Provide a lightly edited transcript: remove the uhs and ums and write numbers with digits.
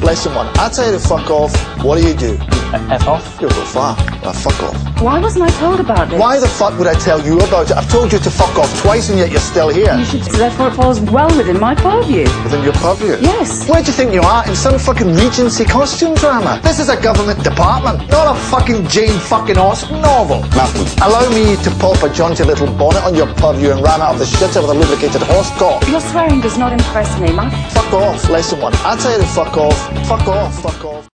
Lesson 1. I tell you to fuck off, what do? F off? You'll go far. Fuck off. Why wasn't I told about this? Why the fuck would I tell you about it? I've told you to fuck off twice and yet you're still here. You should, therefore it falls well within my purview. Within your purview? Yes. Where do you think you are? In some fucking Regency costume drama? This is a government department, not a fucking Jane fucking Austen novel. Malcolm. Allow me to pop a jaunty little bonnet on your purview and ram out of the shitter with a lubricated horse cock. Your swearing does not impress me, Matt. Fuck off, Lesson 1. I tell you to fuck off. Fuck off, fuck off.